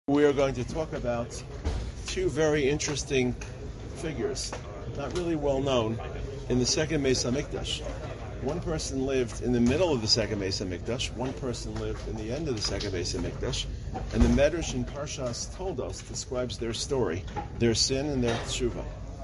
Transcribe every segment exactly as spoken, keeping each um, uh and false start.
We are going to talk about two very interesting figures, not really well known, in the second Beis Hamikdash. One person lived in the middle of the second Beis Hamikdash, one person lived in the end of the second Beis Hamikdash, and the Medrash in Parshas Toldos describes their story, their sin and their tshuva.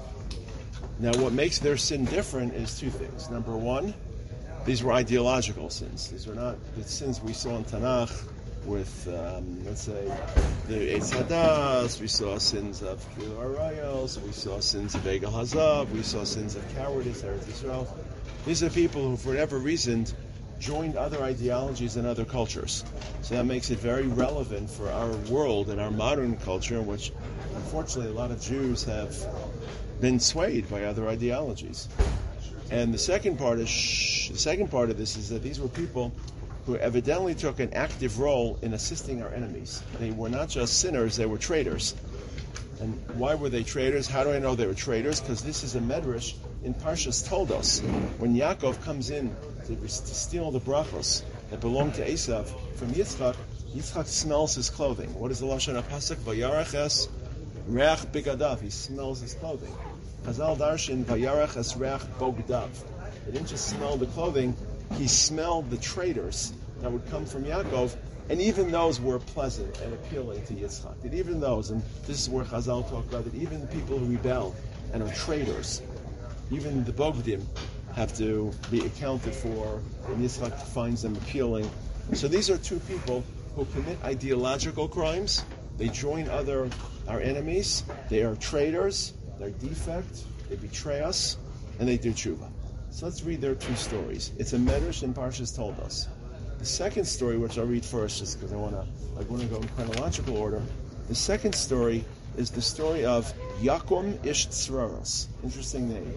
Now what makes their sin different is two things. Number one, these were ideological sins. These were not the sins we saw in Tanakh, with, um, let's say, the Eitz Hadas, we saw sins of Kilu Arayos, we saw sins of Egel Hazav, we saw sins of cowardice, Eretz Yisrael. These are people who, for whatever reason, joined other ideologies and other cultures. So that makes it very relevant for our world and our modern culture, in which, unfortunately, a lot of Jews have been swayed by other ideologies. And the second part is, shh, the second part of this is that these were people who evidently took an active role in assisting our enemies. They were not just sinners, they were traitors. And why were they traitors? How do I know they were traitors? Because this is a medrash in Parshas Toldos. When Yaakov comes in to, to steal the brachos that belonged to Esav from Yitzchak, Yitzchak smells his clothing. What is the Lashon HaPasuk? Vayarach es reach bigadav. He smells his clothing. Chazal darshan vayarach es reach bogdav. He didn't just smell the clothing, he smelled the traitors that would come from Yaakov, and even those were pleasant and appealing to Yitzchak. That even those, and this is where Chazal talk about that even the people who rebel and are traitors, even the Bogdim, have to be accounted for, and Yitzchak finds them appealing. So these are two people who commit ideological crimes. They join other our enemies. They are traitors. They're defect. They betray us, and they do tshuva. So let's read their two stories. It's a medrash in Parshas Toldos. The second story, which I'll read first, just because I want to, I want to go in chronological order. The second story is the story of Yakum Ish Tzraros. Interesting name.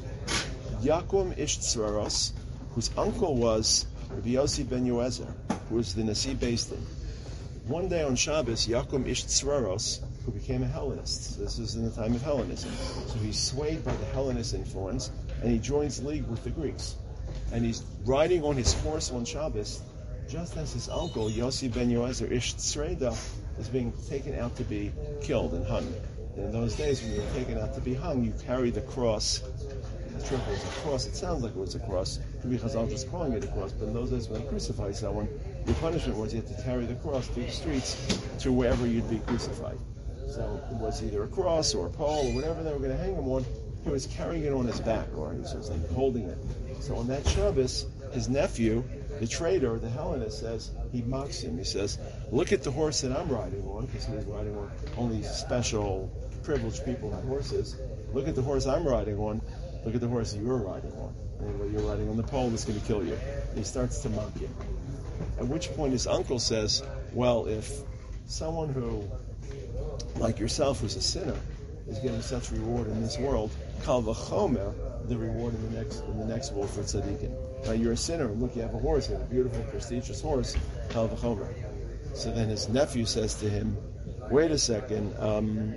Yakum Ish Tzraros, whose uncle was Rabbi Yossi ben Yoezer, who was the Nasi Beis Din. One day on Shabbos, Yakum Ish Tzraros, who became a Hellenist. So this is in the time of Hellenism. So he's swayed by the Hellenist influence, and he joins league with the Greeks. And he's riding on his horse on Shabbos, just as his uncle, Yossi ben Yoezer Ish Tzreida, is being taken out to be killed and hung. And in those days, when you were taken out to be hung, you carry the cross. I'm not sure if it was a cross. It sounds like it was a cross. Maybe Chazal just calling it a cross. But in those days, when they crucified someone, the punishment was you had to carry the cross through the streets to wherever you'd be crucified. So it was either a cross or a pole or whatever they were going to hang him on. He was carrying it on his back, or he was like holding it. So on that Shabbos, his nephew, the traitor, the Hellenist, says, he mocks him. He says, look at the horse that I'm riding on, because he was riding on only special, privileged people had horses. Look at the horse I'm riding on. Look at the horse you're riding on. And what you're riding on the pole is going to kill you. And he starts to mock him. At which point his uncle says, well, if someone who, like yourself, who's a sinner, is getting such reward in this world, kal v'chomer, the reward in the next in the next world for tzaddikim. Now you're a sinner, and look, you have a horse, you have a beautiful, prestigious horse, kal v'chomer. So then his nephew says to him, wait a second, um,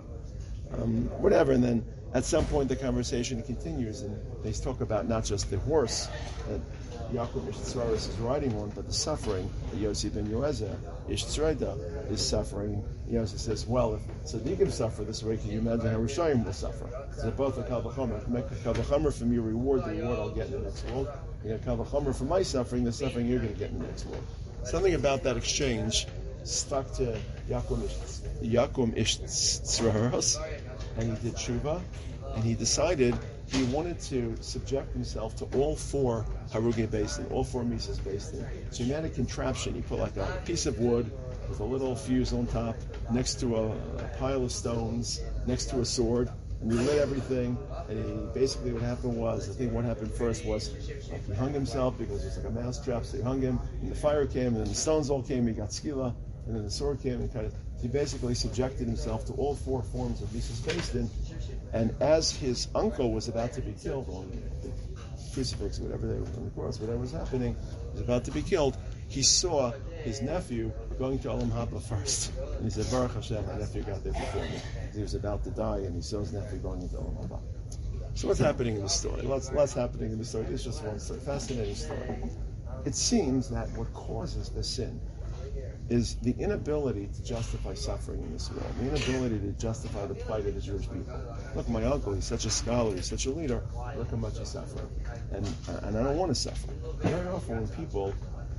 um, whatever, and then at some point the conversation continues, and they talk about not just the horse that Yaakov Ish Tzraros is riding on, but the suffering that Yossi ben Yoezer Ish Tzreida is suffering. Yossi says, well, if tzaddikim suffer this way, can you imagine how Rishayim will suffer? So both are kal v'chomer. If you make a kal v'chomer from your reward, the reward I'll get in the next world. You get kal v'chomer from my suffering, the suffering you're going to get in the next world. Something about that exchange stuck to Yaakov Ish, Yaakov Ish Tzraros, and he did tshuva, and he decided he wanted to subject himself to all four Harugei Beis Din, all four Mises Beis Din. So he made a contraption. He put like a piece of wood with a little fuse on top, next to a, a pile of stones, next to a sword, and he lit everything. And he, basically what happened was, I think what happened first was, like he hung himself because it was like a mousetrap, so he hung him, and the fire came, and then the stones all came, he got skila, and then the sword came, and kind of, he basically subjected himself to all four forms of Mises Beis Din. And as his uncle was about to be killed on the crucifix, whatever they were on the cross, whatever was happening, was about to be killed, he saw his nephew going to Olam Haba first. And he said, Baruch Hashem, my nephew got there before me. He was about to die, and he saw his nephew going into Olam Haba. So what's happening in the story? Lots, lots happening in the story. It's just one story. Fascinating story. It seems that what causes the sin is the inability to justify suffering in this world, the inability to justify the plight of the Jewish people. Look, my uncle, he's such a scholar, he's such a leader, look how much he's suffering. And, and I don't want to suffer. Very often when people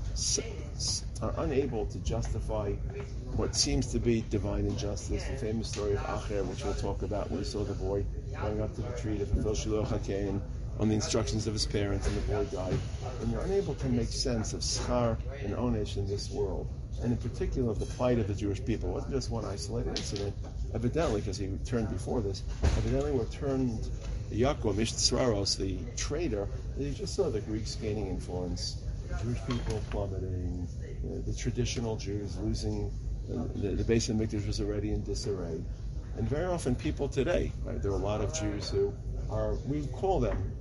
are unable to justify what seems to be divine injustice, the famous story of Acher, which we'll talk about, when he saw the boy going up to the tree to fulfill Shiloh HaKain on the instructions of his parents, and the boy died. When you're unable to make sense of schar and onesh in this world, and in particular of the plight of the Jewish people, it wasn't just one isolated incident. Evidently, because he turned before this, evidently what turned Yaakov, Mishtzraros, the traitor, he just saw the Greeks gaining influence, Jewish people plummeting, the, the traditional Jews losing, the, the base of Mikdash was already in disarray. And very often people today, right, there are a lot of Jews who are, we call them,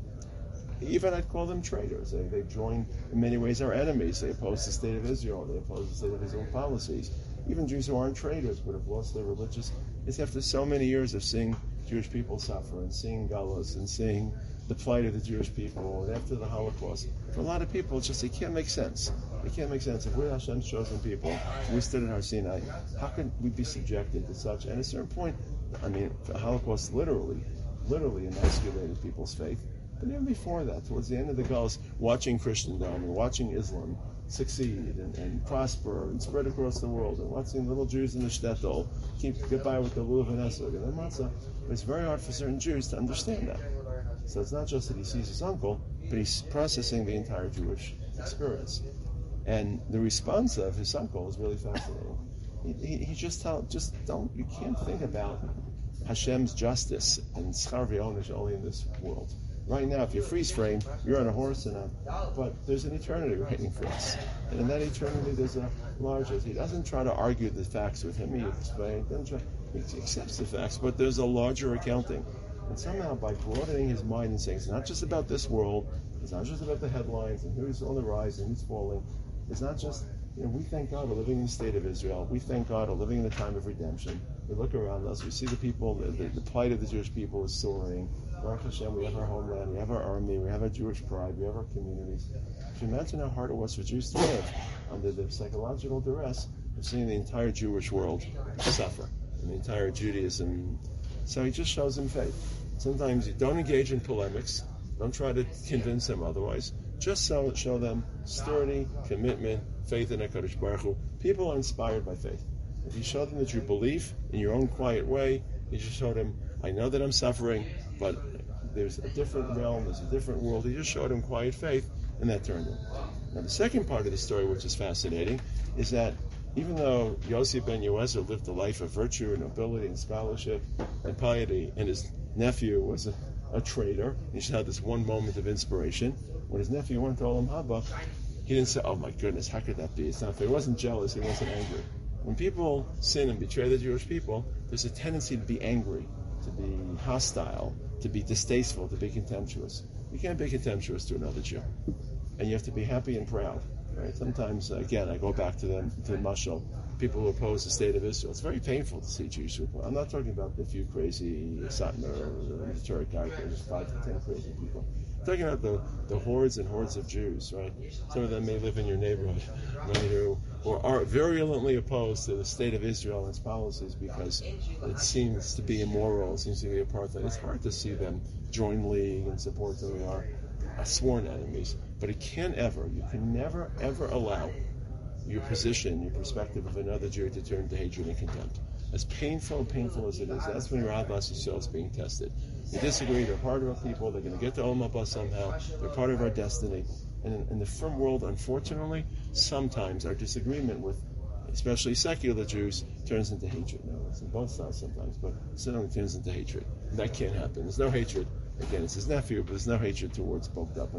even I'd call them traitors. They, they join, in many ways, our enemies. They oppose the state of Israel. They oppose the state of Israel policies. Even Jews who aren't traitors but have lost their religious, it's after so many years of seeing Jewish people suffer and seeing galus and seeing the plight of the Jewish people, and after the Holocaust, for a lot of people, it's just, it can't make sense. It can't make sense. If we're Hashem's chosen people, we stood in Har Sinai, how could we be subjected to such? And at a certain point, I mean, the Holocaust literally, literally emasculated people's faith. But even before that, towards the end of the Galus, watching Christendom and watching Islam succeed and, and prosper and spread across the world, and watching little Jews in the shtetl keep get by with the lulav and esrog and the matzah, it's very hard for certain Jews to understand that. So it's not just that he sees his uncle, but he's processing the entire Jewish experience. And the response of his uncle is really fascinating. He, he, he just tell, just don't, you can't think about Hashem's justice and schar v'onesh only in this world. Right now, if you freeze frame, you're on a horse, and a, but there's an eternity waiting for us. And in that eternity, there's a larger. He doesn't try to argue the facts with him. He explains, doesn't try, he accepts the facts, but there's a larger accounting. And somehow, by broadening his mind and saying it's not just about this world, it's not just about the headlines and who's on the rise and who's falling. It's not just, you know, we thank God we're living in the state of Israel. We thank God we're living in a time of redemption. We look around us, we see the people, the, the, the plight of the Jewish people is soaring. Baruch Hashem, we have our homeland, we have our army, we have our Jewish pride, we have our communities. If you imagine how hard it was for Jews to live under the psychological duress of seeing the entire Jewish world suffer, and the entire Judaism. So he just shows them faith. Sometimes you don't engage in polemics, don't try to convince them otherwise. Just so, show them sturdy commitment, faith in HaKadosh Baruch Hu. People are inspired by faith. If you show them that you believe in your own quiet way, you just show them, I know that I'm suffering, but there's a different realm, there's a different world. He just showed him quiet faith, and that turned him. Now the second part of the story, which is fascinating, is that even though Yossi ben Yoezer lived a life of virtue and nobility and scholarship and piety, and his nephew was a, a traitor, he just had this one moment of inspiration. When his nephew went to Olam Haba, he didn't say, oh my goodness, how could that be? It's not fair. He wasn't jealous, he wasn't angry. When people sin and betray the Jewish people, there's a tendency to be angry, to be hostile, to be distasteful, to be contemptuous. You can't be contemptuous to another Jew. And you have to be happy and proud. Right? Sometimes, again, I go back to them, to Mashal, people who oppose the state of Israel. It's very painful to see Jews who oppose. I'm not talking about the few crazy Satmar or the Turk characters, five to ten crazy people. I'm talking about the, the hordes and hordes of Jews, right? Some of them may live in your neighborhood, right, who, who are virulently opposed to the state of Israel and its policies because it seems to be immoral, it seems to be apartheid. It's hard to see them join league and support them. We are sworn enemies. But it can't ever, you can never, ever allow your position, your perspective of another Jew to turn to hatred and contempt. As painful and painful as it is, that's when your Ahavas Yisrael is being tested. You disagree, they're part of our people, they're going to get to Olam Haba somehow, they're part of our destiny. And in, in the firm world, unfortunately, sometimes our disagreement with, especially secular Jews, turns into hatred. No, it's on both sides sometimes, but it certainly turns into hatred. And that can't happen. There's no hatred. Again, it's his nephew, but there's no hatred towards Bogdav.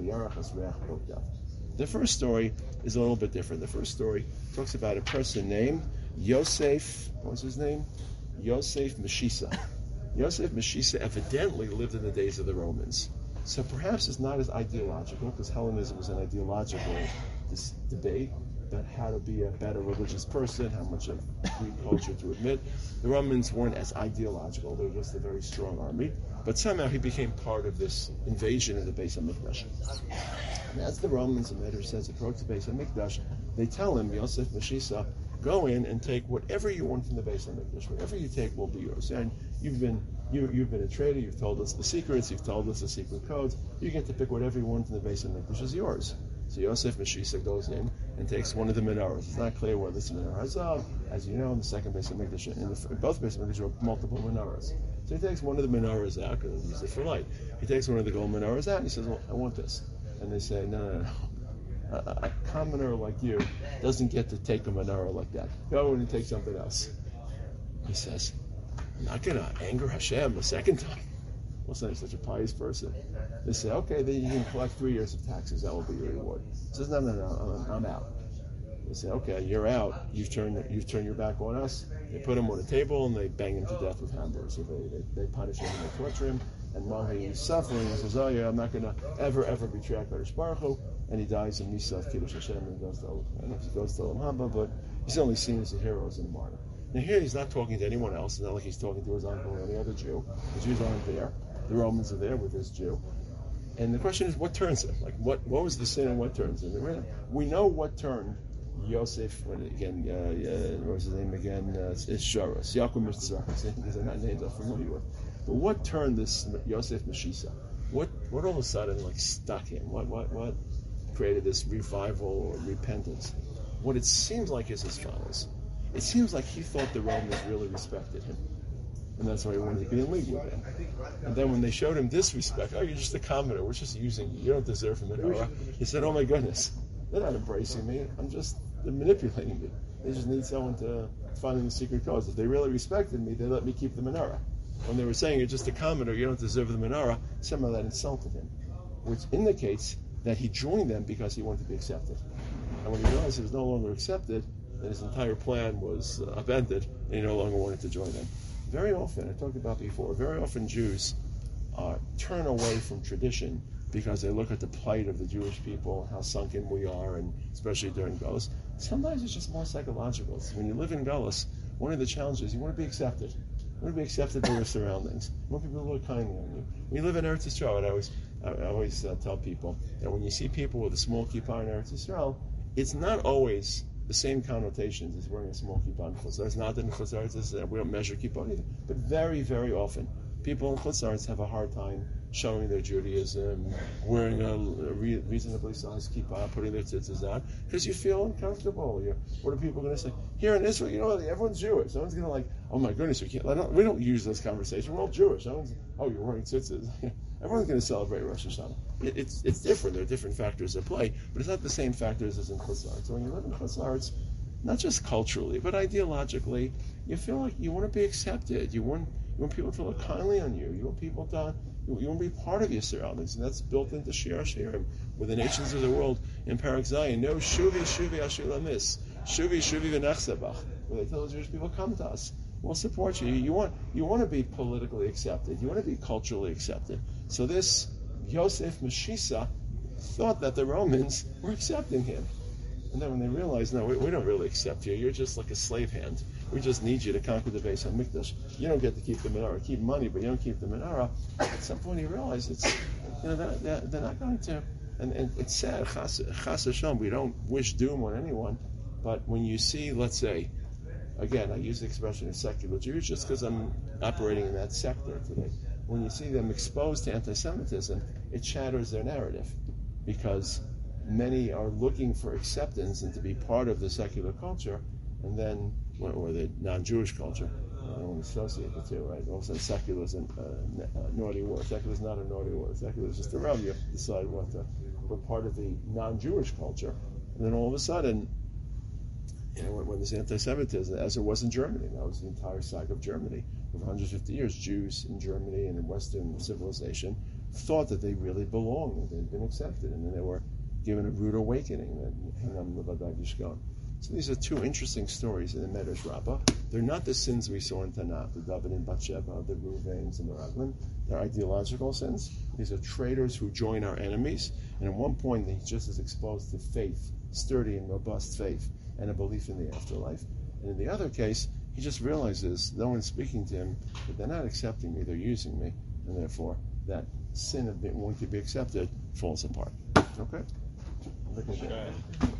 The first story is a little bit different. The first story talks about a person named Yosef, what was his name? Yosef Meshisa. Yosef Meshisa evidently lived in the days of the Romans. So perhaps it's not as ideological, because Hellenism was an ideological dis- debate about how to be a better religious person, how much of Greek culture to admit. The Romans weren't as ideological, they were just a very strong army. But somehow he became part of this invasion of the Beis HaMikdash. And as the Romans, the Medrash says, approach the Beis HaMikdash, they tell him, Yosef Meshisa, go in and take whatever you want from the Beis Hamikdash. Whatever you take will be yours. And you've been you, you've been a trader. You've told us the secrets. You've told us the secret codes. You get to pick whatever you want from the Beis Hamikdash is yours. So Yosef Meshisha goes in and takes one of the menorahs. It's not clear whether it's a menorah Hazav. As you know, in the second Beis Hamikdash, in, the, in both Beis Hamikdash, there are multiple menorahs. So he takes one of the menorahs out because he uses it for light. He takes one of the gold menorahs out and he says, well, I want this. And they say, no, no, no. A, a commoner like you doesn't get to take a menorah like that. Go in and take something else. He says, I'm not going to anger Hashem a second time. What's well, such a pious person? They say, okay, then you can collect three years of taxes. That will be your reward. He says, no, no, no, I'm, I'm out. They say, okay, you're out. You've turned you've turned your back on us. They put him on a table and they bang him to death with hammers. So they, they, they punish him and they torture him. And while he's suffering, he says, oh yeah, I'm not going to ever, ever betray HaKadosh Baruch Hu. And he dies in Misaf Kiddush Hashem and he goes to, I don't know if he goes to Olam Haba, but he's only seen as a hero, as a martyr. Now here he's not talking to anyone else. It's not like he's talking to his uncle or any other Jew. The Jews aren't there. The Romans are there with this Jew. And the question is, what turns him? Like, what what was the sin and what turns him? We know what turned Yosef, when again, uh, uh, what was his name again? Uh, it's Sharas, Yaakov Mitzrayim. These are not names I'm familiar with. But what turned this Yosef Meshisha? What what all of a sudden like stuck him? What what what created this revival or repentance? What it seems like is as follows. It seems like he thought the Romans really respected him. And that's why he wanted to be in league with them. And then when they showed him disrespect, oh, you're just a commoner, we're just using you, you don't deserve a menorah. He said, oh my goodness, they're not embracing me, I'm just, they're manipulating me. They just need someone to find the secret codes. If they really respected me, they let me keep the menorah. When they were saying you're just a commoner, you don't deserve the menorah, somehow that insulted him. Which indicates that he joined them because he wanted to be accepted. And when he realized he was no longer accepted, then his entire plan was uh, upended, and he no longer wanted to join them. Very often, I talked about before, very often Jews uh, turn away from tradition because they look at the plight of the Jewish people, how sunken we are, and especially during Gullus. Sometimes it's just more psychological. So when you live in Gullus, one of the challenges, you want to be accepted. You want to be accepted by your surroundings. You want people to look kindly on you. When you live in Eretz Yisrael, I always, I always uh, tell people that when you see people with a small kippah in Eretz Yisrael, it's not always the same connotations as wearing a small kippah in Chutz. It's not that in Chutz Aretz we don't measure kippah either, but very, very often people in Chutz Aretz have a hard time showing their Judaism, wearing a, a re- reasonably sized kippah, putting their tzitzis on, because you feel uncomfortable. You're, what are people going to say? Here in Israel, you know, everyone's Jewish. Someone's going to like, oh my goodness, we can't. I don't, we don't use this conversation. We're all Jewish. Someone's, oh, you're wearing tzitzis. Everyone's going to celebrate Rosh Hashanah. It, it's it's different. There are different factors at play, but it's not the same factors as in Chutz Aretz. So when you live in Chutz Aretz, not just culturally, but ideologically, you feel like you want to be accepted. You want you want people to look kindly on you. You want people to you want to be part of your surroundings, and that's built into Shir Hashirim, with the nations of the world in Parak Zayin. No shuvi shuvi ashulamis, shuvi shuvi v'nechzebach. Where they tell the Jewish people, come to us. We'll support you. You want you want to be politically accepted. You want to be culturally accepted. So this Yosef Meshisha thought that the Romans were accepting him. And then when they realized, no, we, we don't really accept you. You're just like a slave hand. We just need you to conquer the Beis Hamikdash. You don't get to keep the menorah. Keep money, but you don't keep the menorah. At some point, you realize it's, you know, they're, they're, they're not going to. And, and it's sad, chas, chas Hashem, we don't wish doom on anyone. But when you see, let's say, again, I use the expression of secular Jews just because I'm operating in that sector today. When you see them exposed to anti-Semitism, it shatters their narrative, because many are looking for acceptance and to be part of the secular culture, and then, or the non-Jewish culture. I don't want to associate the two, right? All of a sudden, secular is a uh, naughty word. Secular is not a naughty word. Secular is just a realm. You have to decide what to, what part of the non-Jewish culture. And then all of a sudden, you know, when, when there's anti-Semitism, as it was in Germany, that was the entire saga of Germany. For one hundred fifty years, Jews in Germany and in Western civilization thought that they really belonged, that they'd been accepted, and then they were given a rude awakening. So these are two interesting stories in the Medrash Rabbah. They're not the sins we saw in Tanakh, the David and Bathsheba, the Reuvéns and the Raglan. They're ideological sins. These are traitors who join our enemies, and at one point he's just as exposed to faith, sturdy and robust faith, and a belief in the afterlife. And in the other case, he just realizes no one's speaking to him, but they're not accepting me, they're using me, and therefore that sin of wanting to be accepted falls apart. Okay? Look at that.